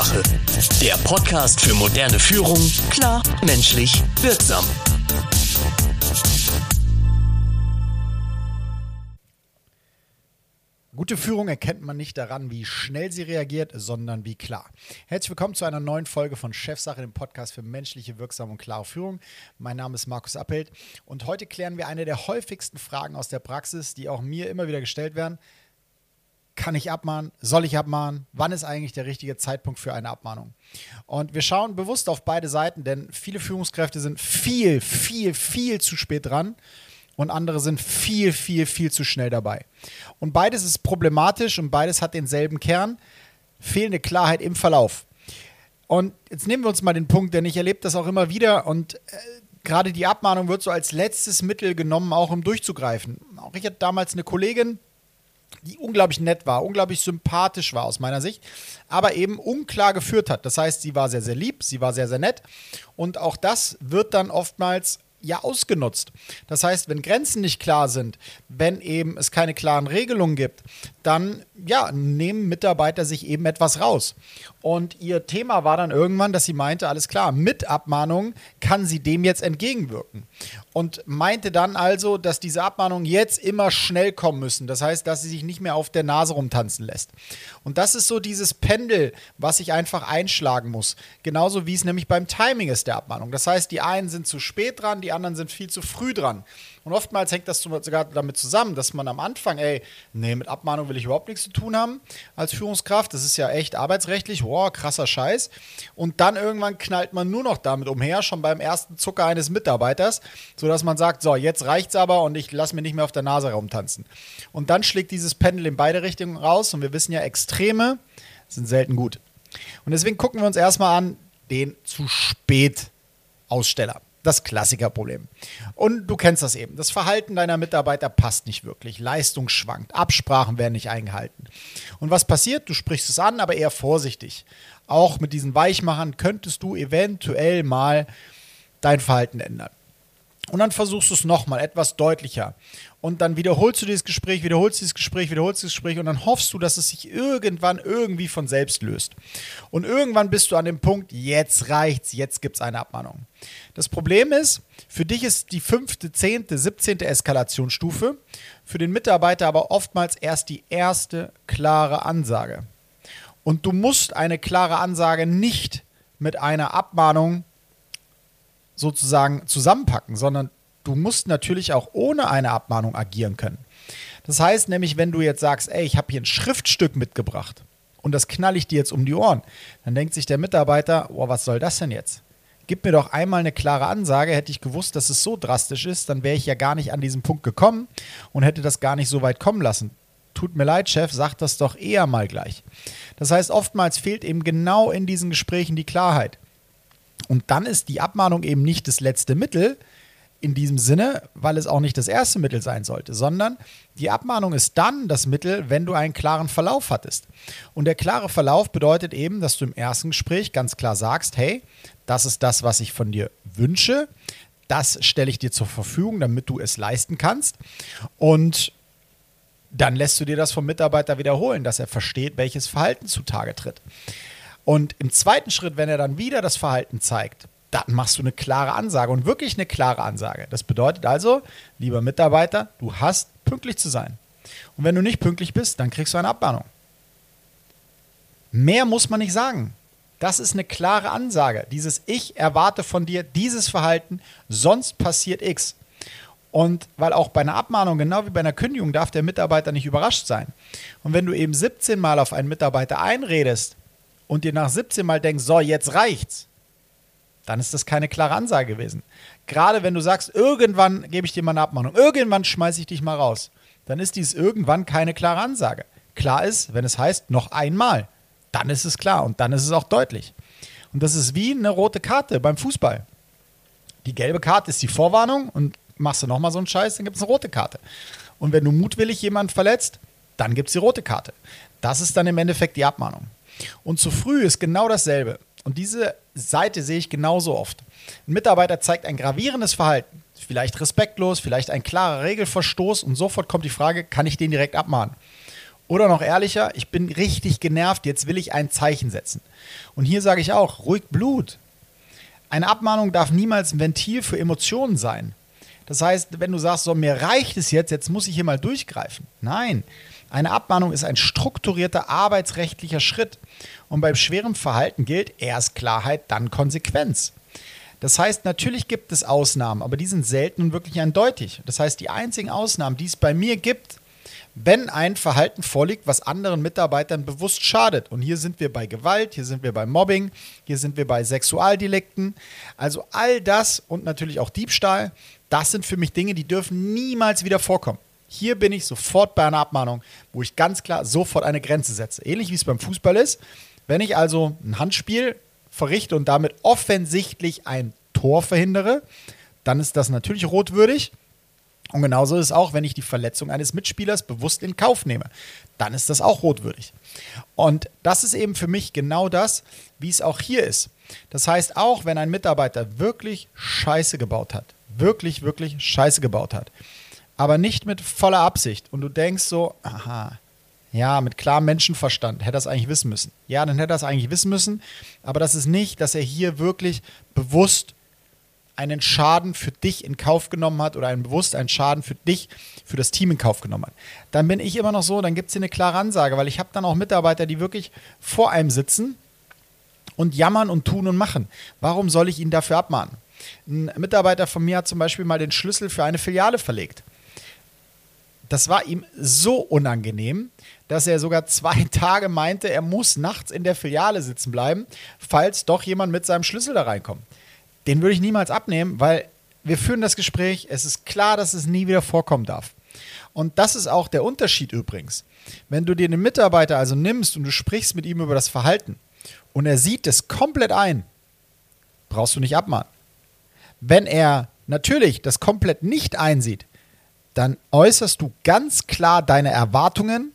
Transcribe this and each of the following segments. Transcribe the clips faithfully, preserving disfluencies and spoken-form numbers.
Chefsache. Der Podcast für moderne Führung, klar, menschlich, wirksam. Gute Führung erkennt man nicht daran, wie schnell sie reagiert, sondern wie klar. Herzlich willkommen zu einer neuen Folge von Chefsache, dem Podcast für menschliche, wirksame und klare Führung. Mein Name ist Markus Appelt und heute klären wir eine der häufigsten Fragen aus der Praxis, die auch mir immer wieder gestellt werden. Kann ich abmahnen? Soll ich abmahnen? Wann ist eigentlich der richtige Zeitpunkt für eine Abmahnung? Und wir schauen bewusst auf beide Seiten, denn viele Führungskräfte sind viel, viel, viel zu spät dran. Und andere sind viel, viel, viel zu schnell dabei. Und beides ist problematisch und beides hat denselben Kern: fehlende Klarheit im Verlauf. Und jetzt nehmen wir uns mal den Punkt, denn ich erlebe das auch immer wieder und äh, gerade die Abmahnung wird so als letztes Mittel genommen, auch um durchzugreifen. Auch ich hatte damals eine Kollegin, die unglaublich nett war, unglaublich sympathisch war aus meiner Sicht, aber eben unklar geführt hat. Das heißt, sie war sehr, sehr lieb, sie war sehr, sehr nett und auch das wird dann oftmals ja ausgenutzt. Das heißt, wenn Grenzen nicht klar sind, wenn eben es keine klaren Regelungen gibt, dann ja, nehmen Mitarbeiter sich eben etwas raus. Und ihr Thema war dann irgendwann, dass sie meinte, alles klar, mit Abmahnung kann sie dem jetzt entgegenwirken. Und meinte dann also, dass diese Abmahnungen jetzt immer schnell kommen müssen. Das heißt, dass sie sich nicht mehr auf der Nase rumtanzen lässt. Und das ist so dieses Pendel, was ich einfach einschlagen muss. Genauso wie es nämlich beim Timing ist der Abmahnung. Das heißt, die einen sind zu spät dran, die anderen sind viel zu früh dran. Und oftmals hängt das sogar damit zusammen, dass man am Anfang, ey, nee, mit Abmahnung will ich überhaupt nichts zu tun haben als Führungskraft. Das ist ja echt arbeitsrechtlich, wow, krasser Scheiß. Und dann irgendwann knallt man nur noch damit umher, schon beim ersten Zucker eines Mitarbeiters, sodass man sagt, so, jetzt reicht's aber und ich lasse mir nicht mehr auf der Nase rumtanzen. Und dann schlägt dieses Pendel in beide Richtungen raus und wir wissen ja, Extreme sind selten gut. Und deswegen gucken wir uns erstmal an den zu spät Aussteller. Das Klassikerproblem. Und du kennst das eben. Das Verhalten deiner Mitarbeiter passt nicht wirklich. Leistung schwankt. Absprachen werden nicht eingehalten. Und was passiert? Du sprichst es an, aber eher vorsichtig. Auch mit diesen Weichmachern könntest du eventuell mal dein Verhalten ändern. Und dann versuchst du es nochmal etwas deutlicher. Und dann wiederholst du dieses Gespräch, wiederholst dieses Gespräch, wiederholst dieses Gespräch und dann hoffst du, dass es sich irgendwann irgendwie von selbst löst. Und irgendwann bist du an dem Punkt, jetzt reicht's, jetzt gibt's eine Abmahnung. Das Problem ist, für dich ist die fünfte, zehnte, siebzehnte Eskalationsstufe, für den Mitarbeiter aber oftmals erst die erste klare Ansage. Und du musst eine klare Ansage nicht mit einer Abmahnung sozusagen zusammenpacken, sondern du musst natürlich auch ohne eine Abmahnung agieren können. Das heißt nämlich, wenn du jetzt sagst, ey, ich habe hier ein Schriftstück mitgebracht und das knall ich dir jetzt um die Ohren, dann denkt sich der Mitarbeiter, oh, was soll das denn jetzt? Gib mir doch einmal eine klare Ansage, hätte ich gewusst, dass es so drastisch ist, dann wäre ich ja gar nicht an diesen Punkt gekommen und hätte das gar nicht so weit kommen lassen. Tut mir leid, Chef, sag das doch eher mal gleich. Das heißt, oftmals fehlt eben genau in diesen Gesprächen die Klarheit. Und dann ist die Abmahnung eben nicht das letzte Mittel in diesem Sinne, weil es auch nicht das erste Mittel sein sollte, sondern die Abmahnung ist dann das Mittel, wenn du einen klaren Verlauf hattest. Und der klare Verlauf bedeutet eben, dass du im ersten Gespräch ganz klar sagst, hey, das ist das, was ich von dir wünsche, das stelle ich dir zur Verfügung, damit du es leisten kannst. Und dann lässt du dir das vom Mitarbeiter wiederholen, dass er versteht, welches Verhalten zutage tritt. Und im zweiten Schritt, wenn er dann wieder das Verhalten zeigt, dann machst du eine klare Ansage und wirklich eine klare Ansage. Das bedeutet also, lieber Mitarbeiter, du hast pünktlich zu sein. Und wenn du nicht pünktlich bist, dann kriegst du eine Abmahnung. Mehr muss man nicht sagen. Das ist eine klare Ansage. Dieses Ich erwarte von dir dieses Verhalten, sonst passiert X. Und weil auch bei einer Abmahnung, genau wie bei einer Kündigung, darf der Mitarbeiter nicht überrascht sein. Und wenn du eben siebzehn Mal auf einen Mitarbeiter einredest, und dir nach siebzehn Mal denkst, so, jetzt reicht's, dann ist das keine klare Ansage gewesen. Gerade wenn du sagst, irgendwann gebe ich dir mal eine Abmahnung, irgendwann schmeiße ich dich mal raus, dann ist dies irgendwann keine klare Ansage. Klar ist, wenn es heißt, noch einmal, dann ist es klar und dann ist es auch deutlich. Und das ist wie eine rote Karte beim Fußball. Die gelbe Karte ist die Vorwarnung und machst du nochmal so einen Scheiß, dann gibt es eine rote Karte. Und wenn du mutwillig jemanden verletzt, dann gibt es die rote Karte. Das ist dann im Endeffekt die Abmahnung. Und zu früh ist genau dasselbe. Und diese Seite sehe ich genauso oft. Ein Mitarbeiter zeigt ein gravierendes Verhalten, vielleicht respektlos, vielleicht ein klarer Regelverstoß und sofort kommt die Frage, kann ich den direkt abmahnen? Oder noch ehrlicher, ich bin richtig genervt, jetzt will ich ein Zeichen setzen. Und hier sage ich auch, ruhig Blut. Eine Abmahnung darf niemals ein Ventil für Emotionen sein. Das heißt, wenn du sagst, so, mir reicht es jetzt, jetzt muss ich hier mal durchgreifen. Nein, eine Abmahnung ist ein strukturierter arbeitsrechtlicher Schritt. Und beim schweren Verhalten gilt erst Klarheit, dann Konsequenz. Das heißt, natürlich gibt es Ausnahmen, aber die sind selten und wirklich eindeutig. Das heißt, die einzigen Ausnahmen, die es bei mir gibt, wenn ein Verhalten vorliegt, was anderen Mitarbeitern bewusst schadet. Und hier sind wir bei Gewalt, hier sind wir bei Mobbing, hier sind wir bei Sexualdelikten. Also all das und natürlich auch Diebstahl, das sind für mich Dinge, die dürfen niemals wieder vorkommen. Hier bin ich sofort bei einer Abmahnung, wo ich ganz klar sofort eine Grenze setze. Ähnlich wie es beim Fußball ist. Wenn ich also ein Handspiel verrichte und damit offensichtlich ein Tor verhindere, dann ist das natürlich rotwürdig. Und genauso ist es auch, wenn ich die Verletzung eines Mitspielers bewusst in Kauf nehme. Dann ist das auch rotwürdig. Und das ist eben für mich genau das, wie es auch hier ist. Das heißt, auch wenn ein Mitarbeiter wirklich Scheiße gebaut hat, wirklich, wirklich Scheiße gebaut hat, aber nicht mit voller Absicht und du denkst so, aha, ja, mit klarem Menschenverstand hätte er das eigentlich wissen müssen. Ja, dann hätte er das eigentlich wissen müssen, aber das ist nicht, dass er hier wirklich bewusst einen Schaden für dich in Kauf genommen hat oder einen bewusst einen Schaden für dich, für das Team in Kauf genommen hat. Dann bin ich immer noch so, dann gibt es hier eine klare Ansage, weil ich habe dann auch Mitarbeiter, die wirklich vor einem sitzen und jammern und tun und machen. Warum soll ich ihn dafür abmahnen? Ein Mitarbeiter von mir hat zum Beispiel mal den Schlüssel für eine Filiale verlegt. Das war ihm so unangenehm, dass er sogar zwei Tage meinte, er muss nachts in der Filiale sitzen bleiben, falls doch jemand mit seinem Schlüssel da reinkommt. Den würde ich niemals abnehmen, weil wir führen das Gespräch, es ist klar, dass es nie wieder vorkommen darf. Und das ist auch der Unterschied übrigens. Wenn du dir den Mitarbeiter also nimmst und du sprichst mit ihm über das Verhalten und er sieht es komplett ein, brauchst du nicht abmahnen. Wenn er natürlich das komplett nicht einsieht, dann äußerst du ganz klar deine Erwartungen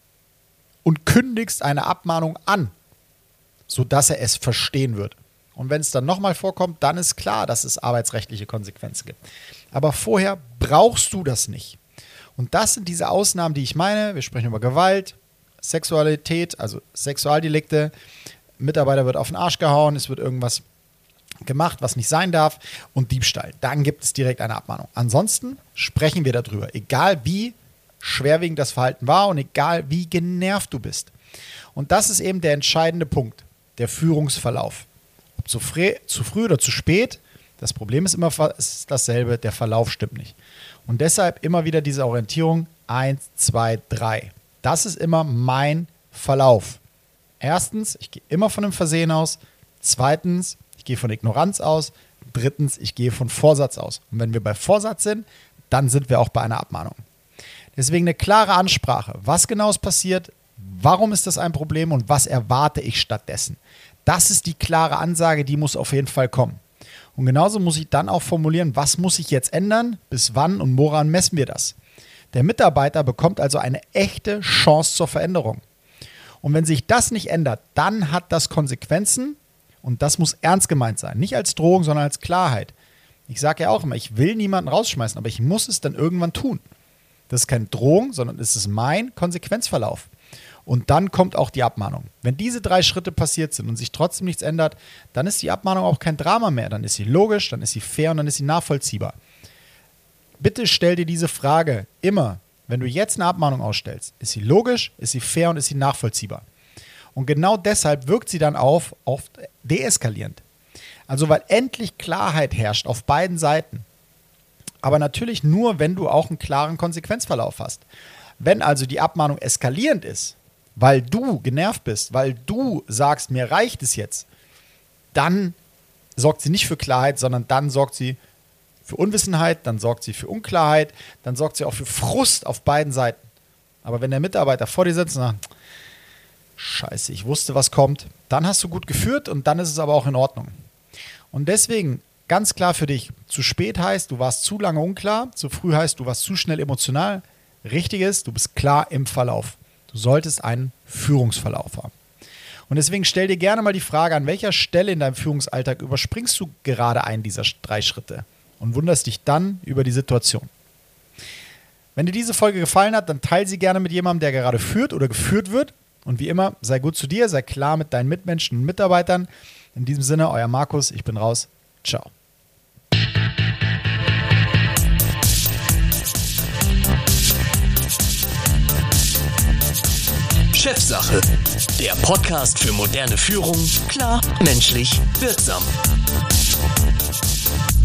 und kündigst eine Abmahnung an, sodass er es verstehen wird. Und wenn es dann nochmal vorkommt, dann ist klar, dass es arbeitsrechtliche Konsequenzen gibt. Aber vorher brauchst du das nicht. Und das sind diese Ausnahmen, die ich meine. Wir sprechen über Gewalt, Sexualität, also Sexualdelikte. Mitarbeiter wird auf den Arsch gehauen, es wird irgendwas gemacht, was nicht sein darf, und Diebstahl. Dann gibt es direkt eine Abmahnung. Ansonsten sprechen wir darüber, egal wie schwerwiegend das Verhalten war und egal wie genervt du bist. Und das ist eben der entscheidende Punkt, der Führungsverlauf. Ob zu früh, zu früh oder zu spät, das Problem ist immer ist dasselbe, der Verlauf stimmt nicht. Und deshalb immer wieder diese Orientierung eins, zwei, drei. Das ist immer mein Verlauf. Erstens, ich gehe immer von einem Versehen aus. Zweitens, ich gehe von Ignoranz aus. Drittens, ich gehe von Vorsatz aus. Und wenn wir bei Vorsatz sind, dann sind wir auch bei einer Abmahnung. Deswegen eine klare Ansprache. Was genau ist passiert? Warum ist das ein Problem und was erwarte ich stattdessen? Das ist die klare Ansage, die muss auf jeden Fall kommen. Und genauso muss ich dann auch formulieren, was muss ich jetzt ändern, bis wann und woran messen wir das? Der Mitarbeiter bekommt also eine echte Chance zur Veränderung. Und wenn sich das nicht ändert, dann hat das Konsequenzen und das muss ernst gemeint sein. Nicht als Drohung, sondern als Klarheit. Ich sage ja auch immer, ich will niemanden rausschmeißen, aber ich muss es dann irgendwann tun. Das ist keine Drohung, sondern es ist mein Konsequenzverlauf. Und dann kommt auch die Abmahnung. Wenn diese drei Schritte passiert sind und sich trotzdem nichts ändert, dann ist die Abmahnung auch kein Drama mehr. Dann ist sie logisch, dann ist sie fair und dann ist sie nachvollziehbar. Bitte stell dir diese Frage immer, wenn du jetzt eine Abmahnung ausstellst. Ist sie logisch, ist sie fair und ist sie nachvollziehbar? Und genau deshalb wirkt sie dann auf, oft deeskalierend. Also weil endlich Klarheit herrscht auf beiden Seiten. Aber natürlich nur, wenn du auch einen klaren Konsequenzverlauf hast. Wenn also die Abmahnung eskalierend ist, weil du genervt bist, weil du sagst, mir reicht es jetzt, dann sorgt sie nicht für Klarheit, sondern dann sorgt sie für Unwissenheit, dann sorgt sie für Unklarheit, dann sorgt sie auch für Frust auf beiden Seiten. Aber wenn der Mitarbeiter vor dir sitzt und sagt, scheiße, ich wusste, was kommt, dann hast du gut geführt und dann ist es aber auch in Ordnung. Und deswegen ganz klar für dich, zu spät heißt, du warst zu lange unklar, zu früh heißt, du warst zu schnell emotional. Richtig ist, du bist klar im Verlauf. Du solltest einen Führungsverlauf haben. Und deswegen stell dir gerne mal die Frage, an welcher Stelle in deinem Führungsalltag überspringst du gerade einen dieser drei Schritte und wunderst dich dann über die Situation. Wenn dir diese Folge gefallen hat, dann teile sie gerne mit jemandem, der gerade führt oder geführt wird. Und wie immer, sei gut zu dir, sei klar mit deinen Mitmenschen und Mitarbeitern. In diesem Sinne, euer Markus, ich bin raus. Ciao. Chefsache, der Podcast für moderne Führung, klar, menschlich, wirksam.